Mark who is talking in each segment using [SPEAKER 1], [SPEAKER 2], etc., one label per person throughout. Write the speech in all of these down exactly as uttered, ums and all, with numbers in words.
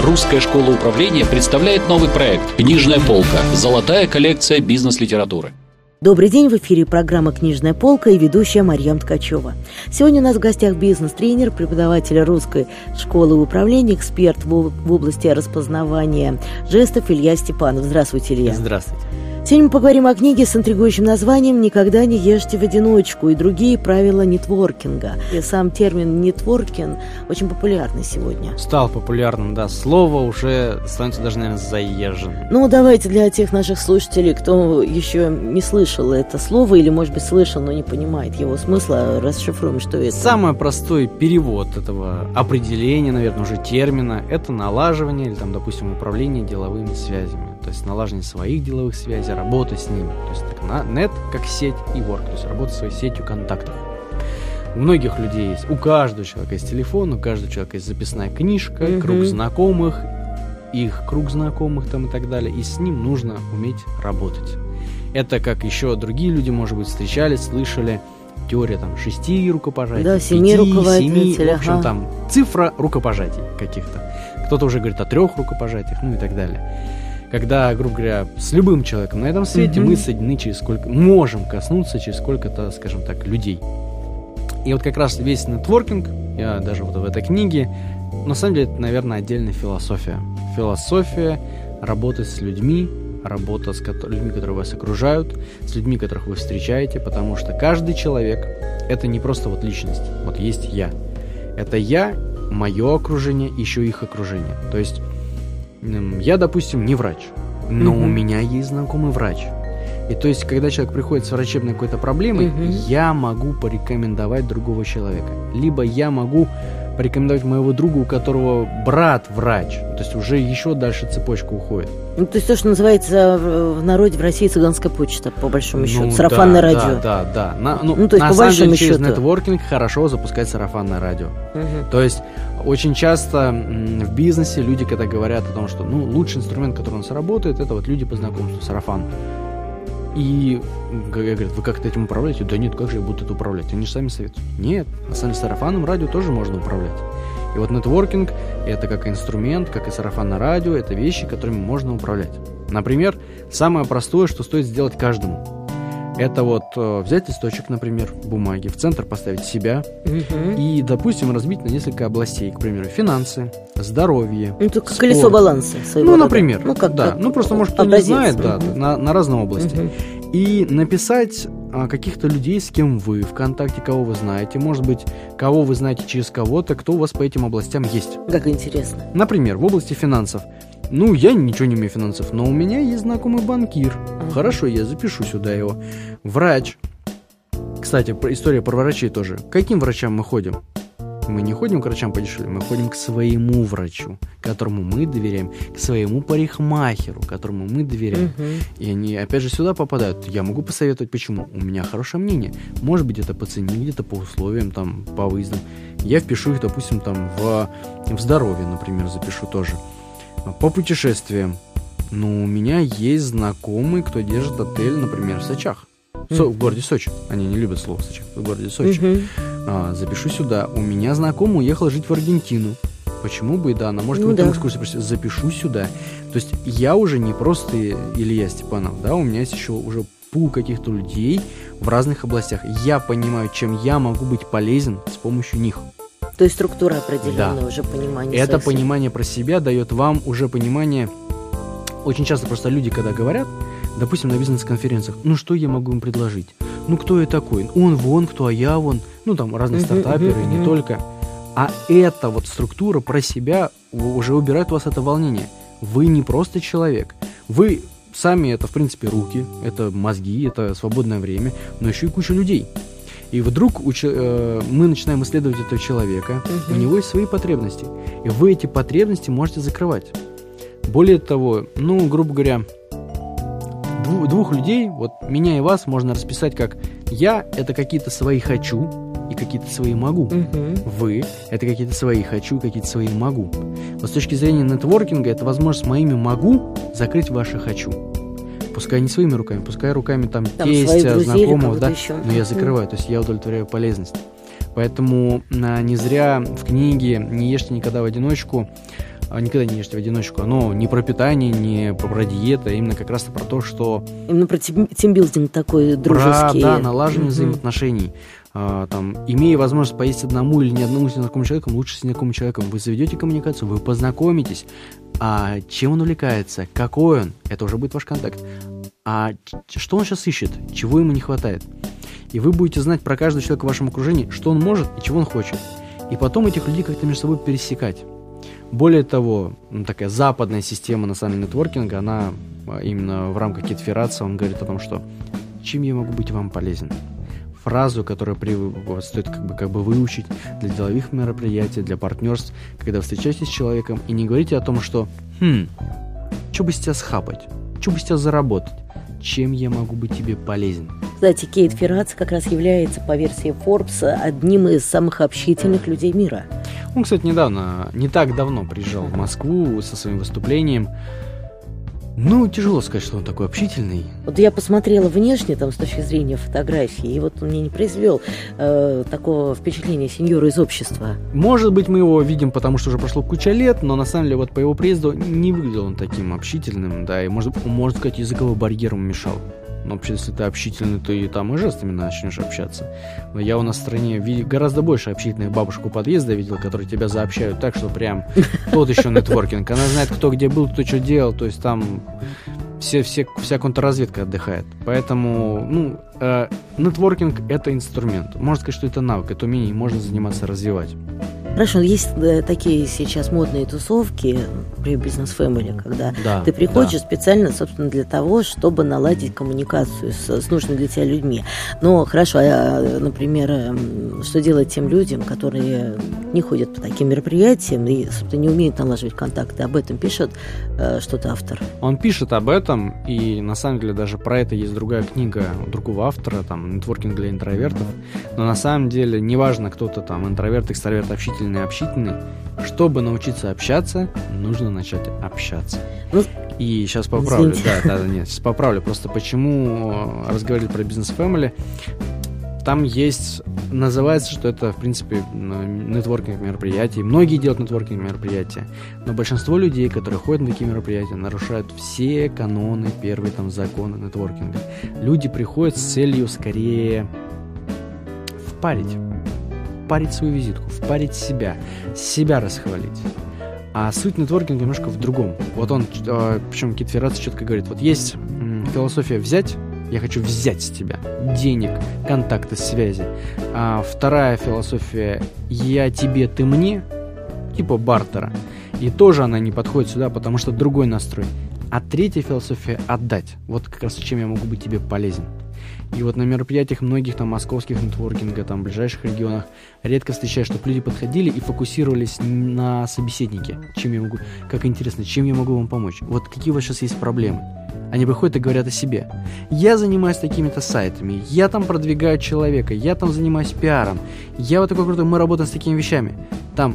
[SPEAKER 1] Русская школа управления представляет новый проект «Книжная полка. Золотая коллекция бизнес-литературы».
[SPEAKER 2] Добрый день, в эфире программа «Книжная полка» и ведущая Марьям Ткачева. Сегодня у нас в гостях бизнес-тренер, преподаватель Русской школы управления, эксперт в области распознавания жестов Илья Степанов. Здравствуйте, Илья.
[SPEAKER 3] Здравствуйте.
[SPEAKER 2] Сегодня мы поговорим о книге с интригующим названием «Никогда не ешьте в одиночку» и другие правила нетворкинга. И сам термин «нетворкинг» очень популярный сегодня.
[SPEAKER 3] Стал популярным, да. Слово уже становится даже, наверное, заезженным.
[SPEAKER 2] Ну, давайте для тех наших слушателей, кто еще не слышал это слово или, может быть, слышал, но не понимает его смысла, расшифруем, что это.
[SPEAKER 3] Самый простой перевод этого определения, наверное, уже термина, это налаживание или, там, допустим, управление деловыми связями. То есть налаживание своих деловых связей, работа с ними. То есть так, нет как сеть и work, то есть работа своей сетью контактов. У многих людей есть, у каждого человека есть телефон, у каждого человека есть записная книжка, mm-hmm. круг знакомых, их круг знакомых там и так далее, и с ним нужно уметь работать. Это как еще другие люди, может быть, встречались, слышали, теория там шести рукопожатий,
[SPEAKER 2] да,
[SPEAKER 3] пяти,
[SPEAKER 2] семи руководителей,
[SPEAKER 3] семи, в общем,
[SPEAKER 2] ага.
[SPEAKER 3] там цифра рукопожатий каких-то. Кто-то уже говорит о трех рукопожатиях, ну и так далее. Когда, грубо говоря, с любым человеком на этом свете mm-hmm. мы соединены через сколько, можем коснуться через сколько-то, скажем так, людей. И вот как раз весь нетворкинг, я даже вот в этой книге, на самом деле это, наверное, отдельная философия. Философия работы с людьми, работа с людьми, которые вас окружают, с людьми, которых вы встречаете, потому что каждый человек — это не просто вот личность, вот есть я. Это я, мое окружение, еще их окружение. То есть я, допустим, не врач, но mm-hmm. у меня есть знакомый врач. И то есть, когда человек приходит с врачебной какой-то проблемой, mm-hmm. я могу порекомендовать другого человека. Либо я могу порекомендовать моего друга, у которого брат врач. То есть уже еще дальше цепочка уходит.
[SPEAKER 2] Ну, то есть то, что называется в народе в России цыганская почта, по большому счету,
[SPEAKER 3] ну,
[SPEAKER 2] сарафанное
[SPEAKER 3] да,
[SPEAKER 2] радио.
[SPEAKER 3] Да, да, да. На, ну,
[SPEAKER 2] ну, то есть,
[SPEAKER 3] на
[SPEAKER 2] по
[SPEAKER 3] самом деле,
[SPEAKER 2] счету.
[SPEAKER 3] через нетворкинг хорошо запускать сарафанное радио. Угу. То есть очень часто м, в бизнесе люди, когда говорят о том, что ну, лучший инструмент, который у нас работает, это вот люди по знакомству, сарафан. И говорят, вы как-то этим управляете? Да нет, как же я буду это управлять? Они же сами советуют. Нет, на самом деле сарафанным радио тоже можно управлять. И вот нетворкинг — это как инструмент, как и сарафанное радио, это вещи, которыми можно управлять. Например, самое простое, что стоит сделать каждому. Это вот э, взять листочек, например, бумаги, в центр поставить себя угу. и, допустим, разбить на несколько областей. К примеру, финансы, здоровье,
[SPEAKER 2] ну, это
[SPEAKER 3] спорт.
[SPEAKER 2] Колесо баланса своего
[SPEAKER 3] Ну,
[SPEAKER 2] рода.
[SPEAKER 3] например.
[SPEAKER 2] Ну, как,
[SPEAKER 3] да.
[SPEAKER 2] как
[SPEAKER 3] ну просто, может, кто
[SPEAKER 2] образец.
[SPEAKER 3] не знает,
[SPEAKER 2] угу.
[SPEAKER 3] да, на, на разные области.
[SPEAKER 2] Угу.
[SPEAKER 3] И написать а, каких-то людей, с кем вы ВКонтакте, кого вы знаете. Может быть, кого вы знаете через кого-то, кто у вас по этим областям есть.
[SPEAKER 2] Как интересно.
[SPEAKER 3] Например, в области финансов. Ну, я ничего не умею финансов, но у меня есть знакомый банкир. Uh-huh. Хорошо, я запишу сюда его. Врач. Кстати, история про врачей тоже. К каким врачам мы ходим? Мы не ходим к врачам подешевле, мы ходим к своему врачу, которому мы доверяем, к своему парикмахеру, которому мы доверяем. Uh-huh. И они, опять же, сюда попадают. Я могу посоветовать, почему. У меня хорошее мнение. Может быть, это по цене, где-то по условиям, там, по выездам. Я впишу их, допустим, там, в, в здоровье, например, запишу тоже. По путешествиям. Ну, у меня есть знакомый, кто держит отель, например, в Сочах. Со, mm-hmm. В городе Сочи. Они не любят слово Сочи. В городе Сочи. Mm-hmm. А, запишу сюда. У меня знакомый уехал жить в Аргентину. Почему бы и да, она может ну, в этом да. экскурсии. Запишу сюда. То есть я уже не просто Илья Степанов, да, у меня есть еще уже пул каких-то людей в разных областях. Я понимаю, чем я могу быть полезен с помощью них.
[SPEAKER 2] То есть структура определенная, да. уже понимание.
[SPEAKER 3] Это
[SPEAKER 2] своих...
[SPEAKER 3] понимание про себя дает вам уже понимание. Очень часто просто люди, когда говорят, допустим, на бизнес-конференциях, ну что я могу им предложить? Ну кто я такой? Он вон, кто, а я вон. Ну там разные uh-huh, стартаперы, uh-huh, uh-huh. не только. А эта вот структура про себя уже убирает у вас это волнение. Вы не просто человек. Вы сами это, в принципе, руки, это мозги, это свободное время, но еще и куча людей. И вдруг уч... э, мы начинаем исследовать этого человека, uh-huh. у него есть свои потребности, и вы эти потребности можете закрывать. Более того, ну, грубо говоря, двух, двух людей, вот меня и вас, можно расписать как я – это какие-то свои хочу и какие-то свои могу. Uh-huh. Вы – это какие-то свои хочу, какие-то свои могу. Вот с точки зрения нетворкинга, это возможность моими могу закрыть ваши хочу. Пускай не своими руками, пускай руками там, там тестя, знакомого, да, еще. Но я закрываю, то есть я удовлетворяю полезность. Поэтому а, не зря в книге «Не ешьте никогда в одиночку» никогда не ешьте в одиночку, оно не про питание, не про диету, а именно как раз про то, что...
[SPEAKER 2] Именно про тимбилдинг такой дружеский.
[SPEAKER 3] Про, да, налаживание mm-hmm. взаимоотношений. А, там, имея возможность поесть одному или ни одному незнакомому человеку, лучше с незнакомым человеком. Вы заведете коммуникацию, вы познакомитесь. А чем он увлекается, какой он, это уже будет ваш контакт. А что он сейчас ищет, чего ему не хватает. И вы будете знать про каждого человека в вашем окружении, что он может и чего он хочет. И потом этих людей как-то между собой пересекать. Более того, ну, такая западная система, на самом деле, нетворкинга, она именно в рамках кетферации, он говорит о том, что чем я могу быть вам полезен. Фразу, которую при, стоит как бы, как бы выучить для деловых мероприятий, для партнерств, когда вы встречаетесь с человеком, и не говорите о том, что «Хм, что бы с тебя схапать? Что бы с тебя заработать? Чем я могу быть тебе полезен?»
[SPEAKER 2] Кстати, Кейт Феррац как раз является, по версии Forbes, одним из самых общительных людей мира.
[SPEAKER 3] Он, кстати, недавно, не так давно приезжал в Москву со своим выступлением. Ну, тяжело сказать, что он такой общительный.
[SPEAKER 2] Вот я посмотрела внешне, там, с точки зрения фотографии, и вот он мне не произвел э, такого впечатления сеньора из общества.
[SPEAKER 3] Может быть, мы его видим, потому что уже прошло куча лет, но на самом деле вот по его приезду не выглядел он таким общительным, да, и, может, можно сказать, языковой барьер ему мешал. Но вообще, если ты общительный, то и там и жестами начнешь общаться. Но я у нас в стране видел гораздо больше общительных бабушек у подъезда видел, которые тебя заобщают так, что прям тот еще нетворкинг. Она знает, кто где был, кто что делал, то есть там все, все, вся контрразведка отдыхает. Поэтому, ну, э, нетворкинг – это инструмент. Можно сказать, что это навык, это умение, и можно заниматься, развивать.
[SPEAKER 2] Хорошо, есть э, такие сейчас модные тусовки при Business Family, когда
[SPEAKER 3] да,
[SPEAKER 2] ты приходишь
[SPEAKER 3] да.
[SPEAKER 2] специально, собственно, для того, чтобы наладить коммуникацию с, с нужными для тебя людьми. Но хорошо, а, например, что делать тем людям, которые не ходят по таким мероприятиям и, собственно, не умеют налаживать контакты? Об этом пишет э, что-то автор.
[SPEAKER 3] Он пишет об этом, и на самом деле даже про это есть другая книга другого автора, там, «Нетворкинг для интровертов». Но на самом деле неважно, кто-то там интроверт, экстраверт, общительный, общительный, чтобы научиться общаться, нужно начать общаться. Ну, и сейчас поправлю, да, да, нет, сейчас поправлю, просто почему разговаривали про Business Family. Там есть, называется, что это, в принципе, нетворкинг мероприятия. Многие делают нетворкинг мероприятия, но большинство людей, которые ходят на такие мероприятия, нарушают все каноны, первые там законы нетворкинга. Люди приходят с целью скорее впарить. Впарить свою визитку, впарить себя, себя расхвалить. А суть нетворкинга немножко в другом. Вот он, причем Кейт Феррац четко говорит, вот есть философия «взять», я хочу взять с тебя денег, контакты, связи. А вторая философия «я тебе, ты мне», типа бартера. И тоже она не подходит сюда, потому что другой настрой. А третья философия «отдать». Вот как раз чем я могу быть тебе полезен. И вот на мероприятиях многих там московских нетворкинга, там в ближайших регионах редко встречаешь, чтобы люди подходили и фокусировались на собеседнике. Чем я могу, как интересно, чем я могу вам помочь? Вот какие у вас сейчас есть проблемы? Они приходят и говорят о себе. Я занимаюсь такими-то сайтами, я там продвигаю человека, я там занимаюсь пиаром, я вот такой крутой, мы работаем с такими вещами. Там.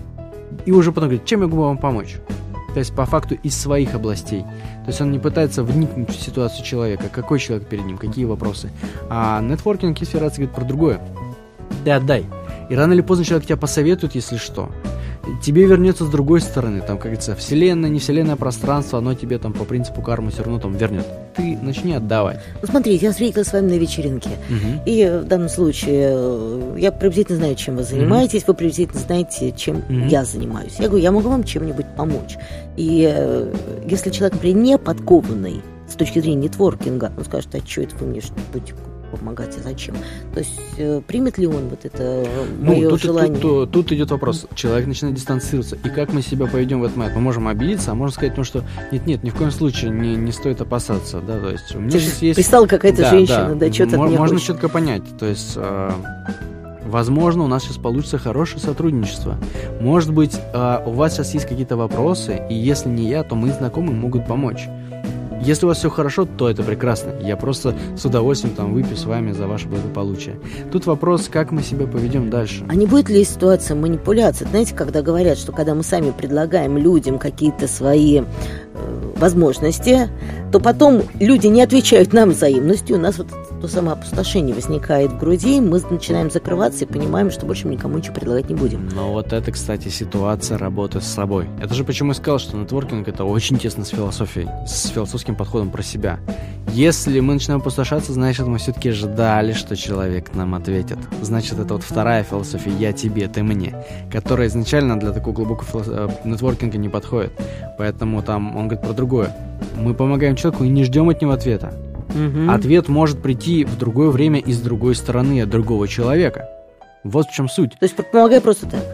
[SPEAKER 3] И уже потом говорит, чем я могу вам помочь? То есть, по факту, из своих областей. То есть, он не пытается вникнуть в ситуацию человека, какой человек перед ним, какие вопросы. А нетворкинг и Феррац говорит про другое. Ты отдай. И рано или поздно человек тебя посоветует, если что. Тебе вернется с другой стороны. Там, как говорится, вселенная, не вселенное пространство, оно тебе там по принципу кармы все равно там вернет. Ты начни отдавать.
[SPEAKER 2] Ну, смотрите, я встретилась с вами на вечеринке. Угу. И в данном случае я приблизительно знаю, чем вы занимаетесь, угу. вы приблизительно знаете, чем угу. я занимаюсь. Я говорю, я могу вам чем-нибудь помочь. И э, если человек, например, не подкованный с точки зрения нетворкинга, он скажет, а что это вы мне что-нибудь помогать, а зачем? То есть э, примет ли он вот это мое
[SPEAKER 3] ну, тут,
[SPEAKER 2] желание?
[SPEAKER 3] Тут, тут, тут идет вопрос. Человек начинает дистанцироваться. И как мы себя поведем в этот момент? Мы можем обидеться, а можно сказать, ну, что нет-нет, ни в коем случае не, не стоит опасаться. Да? То есть, у меня сейчас есть...
[SPEAKER 2] Пристала какая-то да, женщина, да, да что-то
[SPEAKER 3] м-
[SPEAKER 2] от меня
[SPEAKER 3] Можно
[SPEAKER 2] хочет.
[SPEAKER 3] четко понять. То есть, э, возможно, у нас сейчас получится хорошее сотрудничество. Может быть, э, у вас сейчас есть какие-то вопросы, и если не я, то мои знакомые могут помочь. Если у вас все хорошо, то это прекрасно. Я просто с удовольствием там выпью с вами за ваше благополучие. Тут вопрос, как мы себя поведем дальше.
[SPEAKER 2] А не будет ли ситуация манипуляции? Знаете, когда говорят, что когда мы сами предлагаем людям какие-то свои э, возможности, то потом люди не отвечают нам взаимностью. У нас вот то самое опустошение возникает в груди, мы начинаем закрываться и понимаем, что больше никому ничего предлагать не будем.
[SPEAKER 3] Но вот это, кстати, ситуация работы с собой. Это же почему я сказал, что нетворкинг — это очень тесно с философией, с философским подходом про себя. Если мы начинаем опустошаться, значит, мы все-таки ждали, что человек нам ответит. Значит, это вот вторая философия «я тебе, ты мне», которая изначально для такого глубокого филос... нетворкинга не подходит. Поэтому там он говорит про другое. Мы помогаем человеку и не ждем от него ответа. Угу. Ответ может прийти в другое время и с другой стороны от другого человека. Вот в чем суть.
[SPEAKER 2] То есть помогай просто так?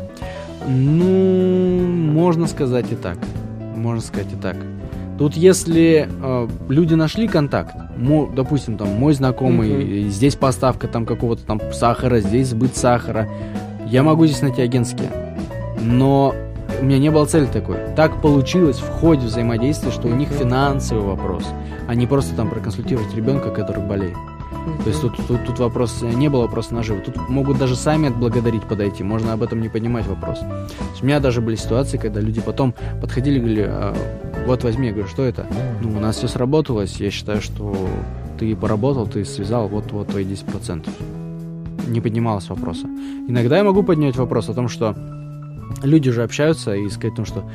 [SPEAKER 3] Ну, можно сказать и так. Можно сказать и так. Тут если э, люди нашли контакт, мо, допустим, там мой знакомый, угу. здесь поставка там какого-то там сахара, здесь сбыт сахара, я могу здесь найти агентские. Но у меня не было цели такой. Так получилось в ходе взаимодействия, что у них финансовый вопрос, а не просто там проконсультировать ребенка, который болеет. Mm-hmm. То есть тут, тут, тут вопрос, не было вопроса наживы. Тут могут даже сами отблагодарить подойти. Можно об этом не поднимать вопрос. У меня даже были ситуации, когда люди потом подходили и говорили: а, вот возьми. Я говорю: что это? Ну, у нас все сработалось. Я считаю, что ты поработал, ты связал, вот, вот твои десять процентов. Не поднималось вопроса. Иногда я могу поднять вопрос о том, что люди же общаются и сказать о том, что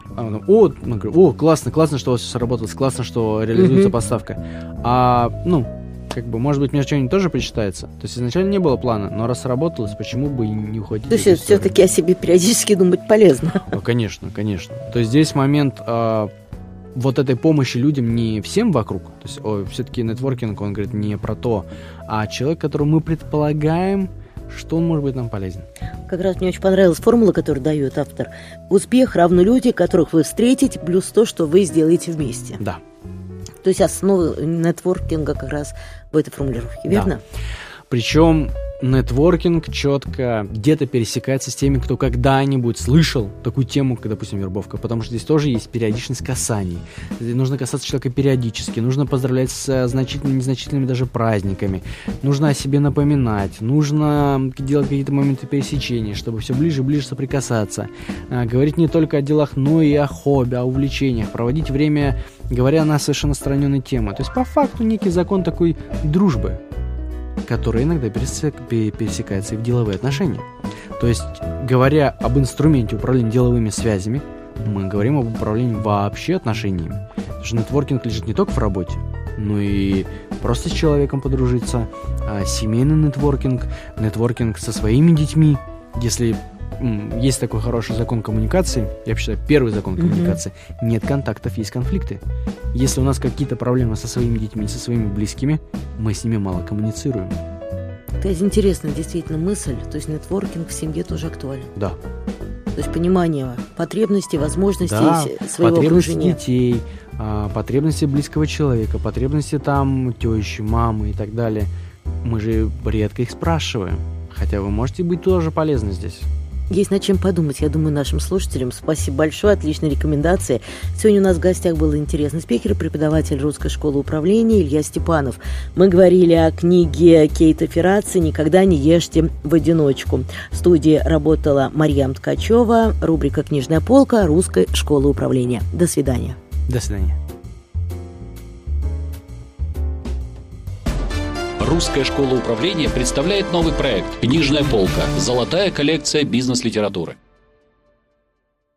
[SPEAKER 3] о, говорю, о, классно, классно, что у вас все сработалось, классно, что реализуется mm-hmm. поставка. А, ну, как бы, может быть, мне что-нибудь тоже причитается. То есть изначально не было плана, но раз сработалось, почему бы и не уходить?
[SPEAKER 2] То есть все-таки о себе периодически думать полезно.
[SPEAKER 3] Ну, конечно, конечно. То есть здесь момент а, вот этой помощи людям не всем вокруг. То есть о, все-таки нетворкинг, он говорит не про то, а человек, которого мы предполагаем, что он может быть нам полезен.
[SPEAKER 2] Как раз мне очень понравилась формула, которую дает автор. Успех равно люди, которых вы встретите, плюс то, что вы сделаете вместе.
[SPEAKER 3] Да.
[SPEAKER 2] То есть основа нетворкинга как раз в этой формулировке, верно?
[SPEAKER 3] Да. Причем нетворкинг четко где-то пересекается с теми, кто когда-нибудь слышал такую тему, как, допустим, вербовка, потому что здесь тоже есть периодичность касаний. Нужно касаться человека периодически, нужно поздравлять с значительными, незначительными даже праздниками, нужно о себе напоминать, нужно делать какие-то моменты пересечения, чтобы все ближе и ближе соприкасаться, говорить не только о делах, но и о хобби, о увлечениях, проводить время, говоря на совершенно отстраненные темы. То есть по факту некий закон такой дружбы, который иногда пересекается и в деловые отношения. То есть, говоря об инструменте управления деловыми связями, мы говорим об управлении вообще отношениями. Потому что нетворкинг лежит не только в работе, но и просто с человеком подружиться, а семейный нетворкинг, нетворкинг со своими детьми. Если м, есть такой хороший закон коммуникации, я считаю, первый закон mm-hmm. коммуникации, нет контактов, есть конфликты. Если у нас какие-то проблемы со своими детьми, со своими близкими, мы с ними мало коммуницируем.
[SPEAKER 2] Это интересная действительно мысль. То есть нетворкинг в семье тоже актуален.
[SPEAKER 3] Да.
[SPEAKER 2] То есть понимание потребностей, возможностей
[SPEAKER 3] да,
[SPEAKER 2] своего
[SPEAKER 3] потребности
[SPEAKER 2] окружения.
[SPEAKER 3] детей, потребности близкого человека, потребности там тещи, мамы и так далее. Мы же редко их спрашиваем. Хотя вы можете быть тоже полезны здесь.
[SPEAKER 2] Есть над чем подумать, я думаю, нашим слушателям. Спасибо большое, отличные рекомендации. Сегодня у нас в гостях был интересный спикер, преподаватель Русской школы управления Илья Степанов. Мы говорили о книге Кейта Ферраци «Никогда не ешьте в одиночку». В студии работала Марьям Ткачева, рубрика «Книжная полка» Русской школы управления. До свидания.
[SPEAKER 3] До свидания.
[SPEAKER 1] Русская школа управления представляет новый проект «Книжная полка. Золотая коллекция бизнес-литературы».